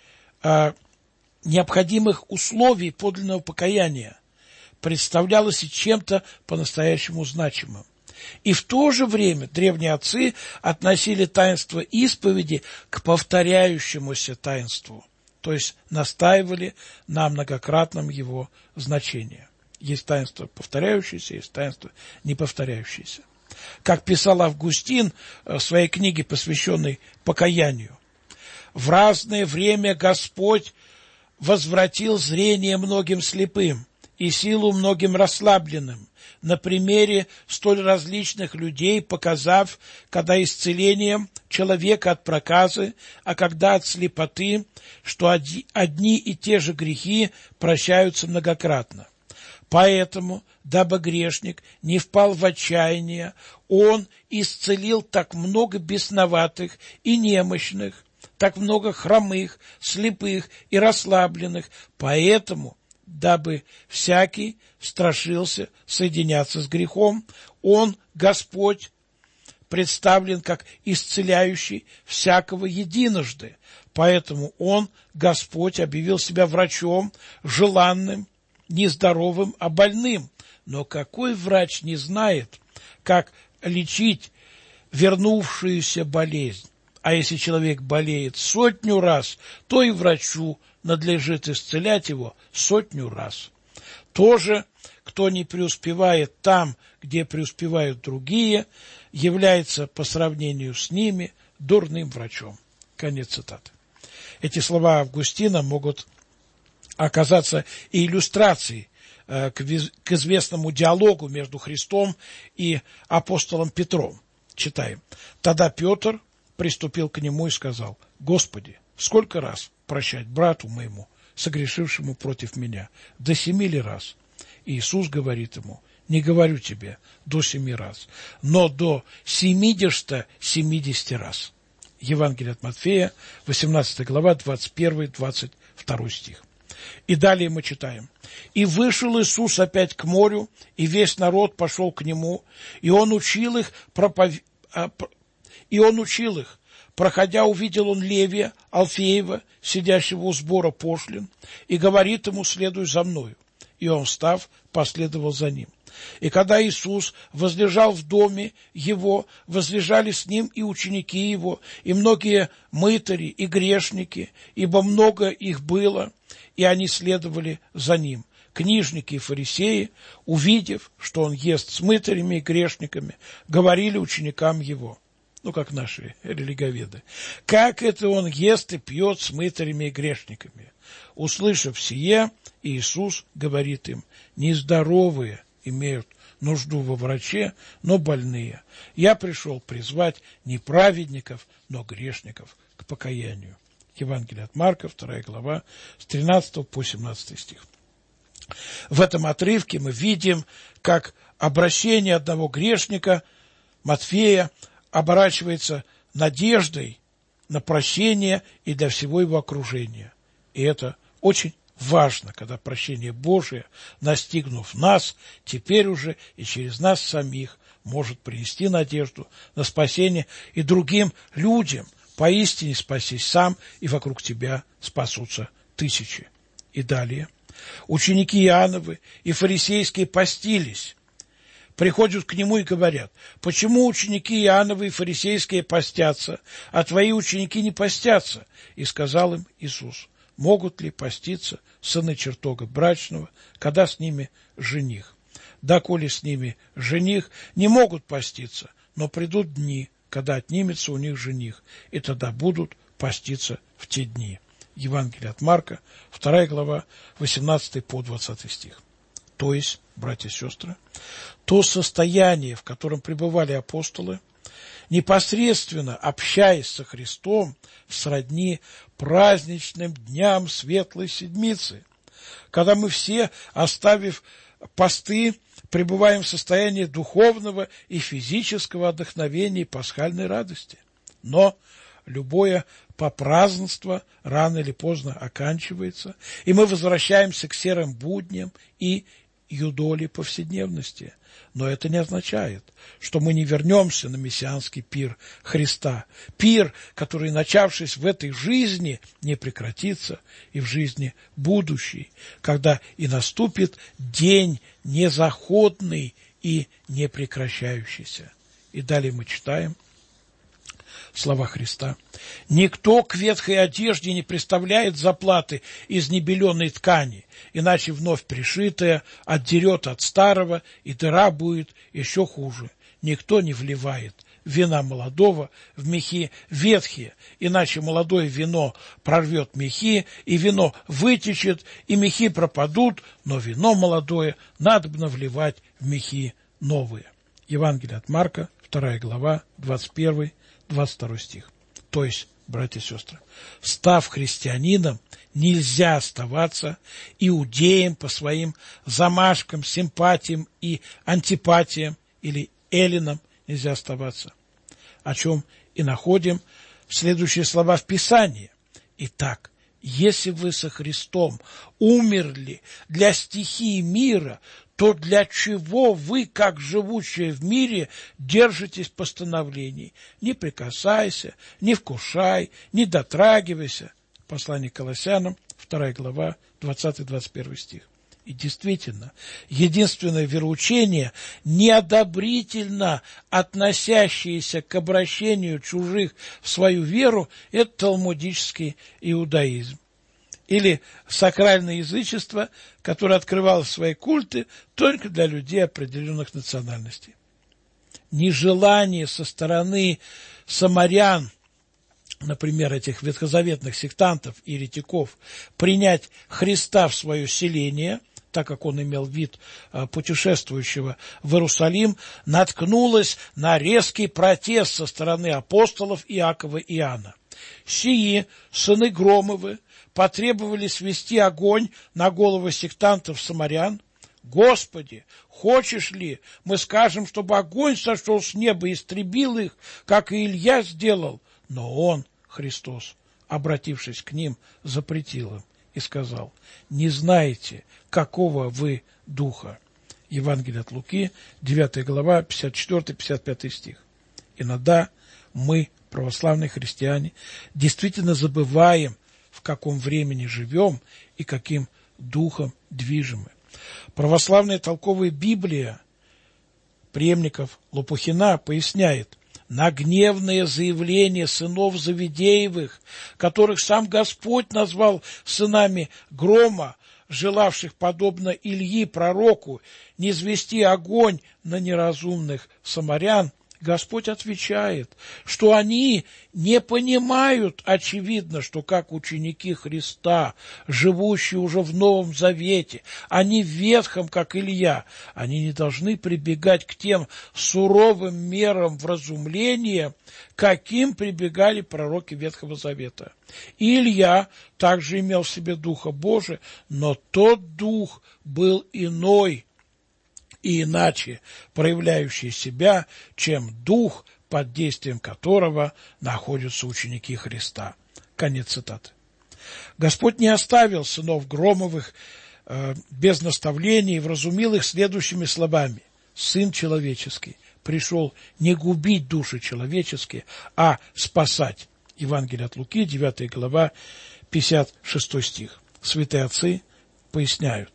необходимых условий подлинного покаяния, представлялось и чем-то по-настоящему значимым. И в то же время древние отцы относили таинство исповеди к повторяющемуся таинству, то есть настаивали на многократном его значении. Есть таинство повторяющееся, есть таинство неповторяющееся. Как писал Августин в своей книге, посвященной покаянию: «В разное время Господь возвратил зрение многим слепым и силу многим расслабленным, на примере столь различных людей показав, когда исцелением человека от проказы, а когда от слепоты, что одни и те же грехи прощаются многократно. Поэтому, дабы грешник не впал в отчаяние, он исцелил так много бесноватых и немощных, так много хромых, слепых и расслабленных, поэтому, дабы всякий страшился соединяться с грехом, он, Господь, представлен как исцеляющий всякого единожды, поэтому он, Господь, объявил себя врачом, желанным, не здоровым, а больным. Но какой врач не знает, как лечить вернувшуюся болезнь? А если человек болеет 100 раз, то и врачу надлежит исцелять его 100 раз. Тоже, кто не преуспевает там, где преуспевают другие, является по сравнению с ними дурным врачом». Конец цитаты. Эти слова Августина могут оказаться и иллюстрацией к известному диалогу между Христом и апостолом Петром. Читаем. «Тогда Петр приступил к нему и сказал: Господи, сколько раз прощать брату моему, согрешившему против меня? До 7 ли раз? И Иисус говорит ему: не говорю тебе до 7 раз, но до 70 раз. Евангелие от Матфея, 18 глава, 21-22 стих. И далее мы читаем. «И вышел Иисус опять к морю, и весь народ пошел к нему, и он учил их, Проходя, увидел он Левия, Алфеева, сидящего у сбора пошлин, и говорит ему: следуй за мною. И он, встав, последовал за ним. И когда Иисус возлежал в доме его, возлежали с ним и ученики его, и многие мытари и грешники, ибо много их было, и они следовали за ним. Книжники и фарисеи, увидев, что он ест с мытарями и грешниками, говорили ученикам его», как наши религоведы: «Как это он ест и пьет с мытарями и грешниками?» Услышав сие, Иисус говорит им: «Нездоровые имеют нужду во враче, но больные. Я пришел призвать не праведников, но грешников к покаянию». Евангелие от Марка, 2 глава, с 13 по 17 стих. В этом отрывке мы видим, как обращение одного грешника, Матфея, оборачивается надеждой на прощение и для всего его окружения. И это очень важно, когда прощение Божие, настигнув нас, теперь уже и через нас самих, может принести надежду на спасение и другим людям. Поистине спасись сам, и вокруг тебя спасутся тысячи. И далее. Ученики Иоанновы и фарисейские постились. Приходят к нему и говорят: «Почему ученики Иоанновы и фарисейские постятся, а твои ученики не постятся?» И сказал им Иисус: «Могут ли поститься сыны чертога брачного, когда с ними жених? Доколе с ними жених, не могут поститься, но придут дни, когда отнимется у них жених, и тогда будут поститься в те дни». Евангелие от Марка, 2 глава, 18 по 20 стих. То есть, братья и сестры, то состояние, в котором пребывали апостолы, непосредственно общаясь со Христом, сродни праздничным дням Светлой Седмицы, когда мы все, оставив посты, пребываем в состоянии духовного и физического отдохновения и пасхальной радости. Но любое попразднство рано или поздно оканчивается, и мы возвращаемся к серым будням и юдоли повседневности. Но это не означает, что мы не вернемся на мессианский пир Христа. Пир, который, начавшись в этой жизни, не прекратится и в жизни будущей, когда и наступит день незаходный и непрекращающийся. И далее мы читаем слова Христа. «Никто к ветхой одежде не приставляет заплаты из небеленой ткани, иначе вновь пришитая отдерет от старого, и дыра будет еще хуже. Никто не вливает вина молодого в мехи ветхие, иначе молодое вино прорвет мехи, и вино вытечет, и мехи пропадут, но вино молодое надобно вливать в мехи новые». Евангелие от Марка, 2 глава, 21-22 стих. То есть, братья и сестры, став христианином, нельзя оставаться иудеем по своим замашкам, симпатиям и антипатиям, или эллином нельзя оставаться, о чем и находим следующие слова в Писании. Итак, если вы со Христом умерли для стихии мира, то для чего вы, как живущие в мире, держитесь постановлений? Не прикасайся, не вкушай, не дотрагивайся. Послание к Колоссянам, 2 глава, 20-21 стих. И действительно, единственное вероучение, неодобрительно относящееся к обращению чужих в свою веру, это талмудический иудаизм. Или сакральное язычество, которое открывало свои культы только для людей определенных национальностей. Нежелание со стороны самарян, например, этих ветхозаветных сектантов и еретиков, принять Христа в свое селение, так как он имел вид путешествующего в Иерусалим, наткнулось на резкий протест со стороны апостолов Иакова и Иоанна. Сии, сыны Громовы, потребовали свести огонь на головы сектантов-самарян. Господи, хочешь ли, мы скажем, чтобы огонь сошел с неба и истребил их, как и Илья сделал? Но он, Христос, обратившись к ним, запретил им и сказал: не знаете, какого вы духа. Евангелие от Луки, 9 глава, 54-55 стих. Иногда мы, православные христиане, действительно забываем, в каком времени живем и каким духом движимы. Православная толковая Библия преемников Лопухина поясняет: на гневное заявление сынов Завидеевых, которых сам Господь назвал сынами грома, желавших, подобно Ильи пророку, низвести огонь на неразумных самарян, Господь отвечает, что они не понимают, очевидно, что как ученики Христа, живущие уже в Новом Завете, они в Ветхом, как Илья, они не должны прибегать к тем суровым мерам вразумления, каким прибегали пророки Ветхого Завета. И Илья также имел в себе Духа Божия, но тот Дух был иной и иначе проявляющий себя, чем дух, под действием которого находятся ученики Христа. Конец цитаты. Господь не оставил сынов Громовых без наставлений и вразумил их следующими словами: Сын человеческий пришел не губить души человеческие, а спасать. Евангелие от Луки, 9 глава, 56 стих. Святые отцы поясняют.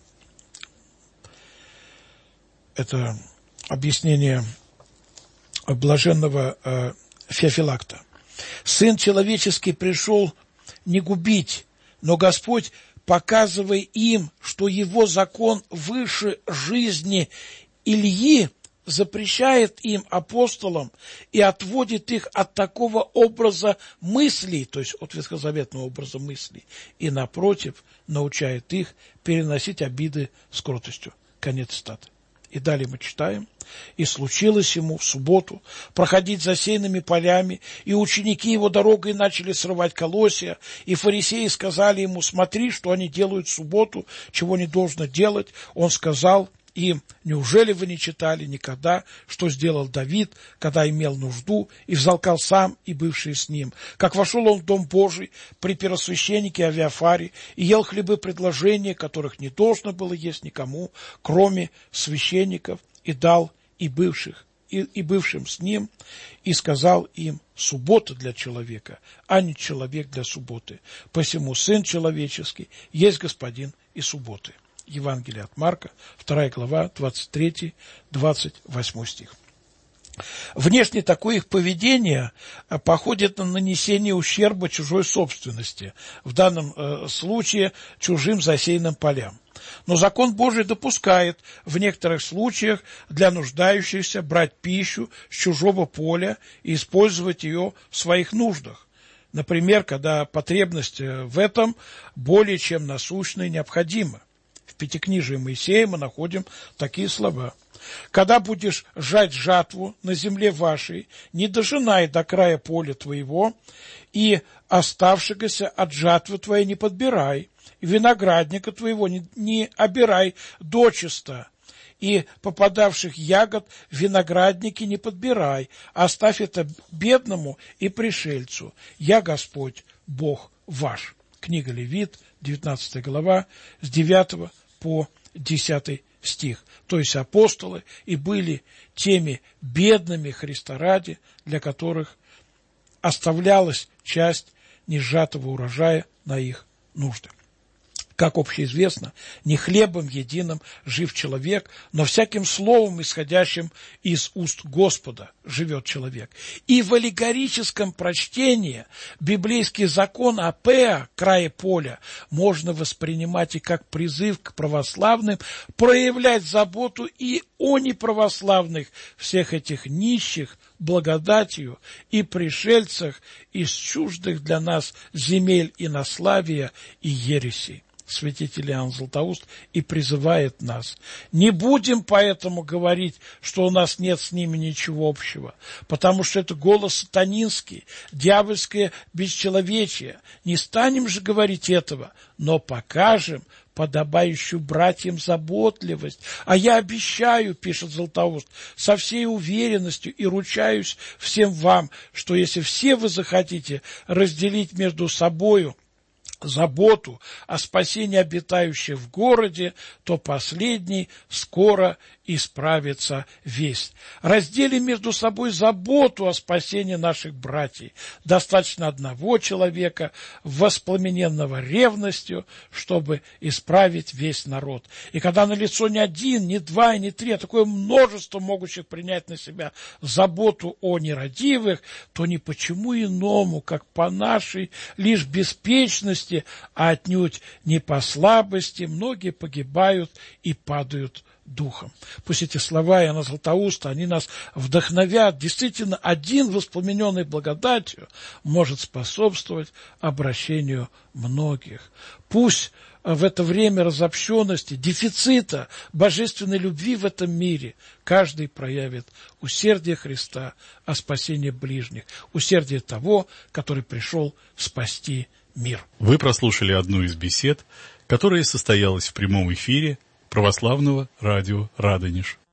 Это объяснение блаженного Феофилакта. Сын человеческий пришел не губить, но Господь, показывая им, что его закон выше жизни Ильи, запрещает им, апостолам, и отводит их от такого образа мыслей, то есть от ветхозаветного образа мыслей, и, напротив, научает их переносить обиды с кротостью. Конец цитаты. И далее мы читаем: «И случилось ему в субботу проходить засеянными полями, и ученики его дорогой начали срывать колосья, и фарисеи сказали ему: смотри, что они делают в субботу, чего не должно делать. Он сказал И неужели вы не читали никогда, что сделал Давид, когда имел нужду, и взалкал сам и бывшие с ним? Как вошел он в Дом Божий при первосвященнике Авиафаре и ел хлебы предложения, которых не должно было есть никому, кроме священников, и дал и бывшим с ним, и сказал им: суббота для человека, а не человек для субботы. Посему Сын Человеческий есть Господин и субботы. Евангелие от Марка, 2 глава, 23-28 стих. Внешне такое их поведение походит на нанесение ущерба чужой собственности, в данном случае чужим засеянным полям. Но закон Божий допускает в некоторых случаях для нуждающихся брать пищу с чужого поля и использовать ее в своих нуждах. Например, когда потребность в этом более чем насущная и необходима. В Пятикнижии Моисея мы находим такие слова: «Когда будешь жать жатву на земле вашей, не дожинай до края поля твоего, и оставшегося от жатвы твоей не подбирай, и виноградника твоего не обирай дочисто, и попадавших ягод в виноградники не подбирай, оставь это бедному и пришельцу. Я Господь, Бог ваш». Книга Левит, 19 глава, с 9 по 10 стих. То есть апостолы и были теми бедными Христа ради, для которых оставлялась часть несжатого урожая на их нужды. Как общеизвестно, не хлебом единым жив человек, но всяким словом, исходящим из уст Господа, живет человек. И в аллегорическом прочтении библейский закон о Пеа, крае поля, можно воспринимать и как призыв к православным проявлять заботу и о неправославных, всех этих нищих, благодатью и пришельцах из чуждых для нас земель инославия и ересей. Святитель Иоанн Златоуст и призывает нас: не будем поэтому говорить, что у нас нет с ними ничего общего, потому что это голос сатанинский, дьявольское бесчеловечие. Не станем же говорить этого, но покажем подобающую братьям заботливость. А я обещаю, пишет Златоуст, со всей уверенностью и ручаюсь всем вам, что если все вы захотите разделить между собою заботу о спасении обитающих в городе, то последний скоро исправится весь. Разделим между собой заботу о спасении наших братьев. Достаточно одного человека, воспламененного ревностью, чтобы исправить весь народ. И когда налицо не один, не два и не три, а такое множество могущих принять на себя заботу о нерадивых, то ни почему иному, как по нашей лишь беспечности, а отнюдь не по слабости, многие погибают и падают духом. Пусть эти слова Иоанна Златоуста, они нас вдохновят. Действительно, один, воспламененный благодатью, может способствовать обращению многих. Пусть в это время разобщенности, дефицита божественной любви в этом мире каждый проявит усердие Христа о спасении ближних, усердие того, который пришел спасти мир. Вы прослушали одну из бесед, которая состоялась в прямом эфире Православного радио «Радонеж».